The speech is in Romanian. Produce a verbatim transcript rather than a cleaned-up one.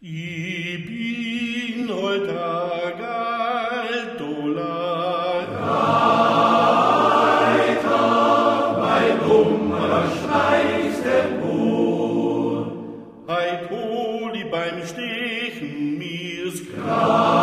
I bin heut Tag alt, o Leiter, mein Kummer schneist empor. Heit holi beim Stechen mir's Grab.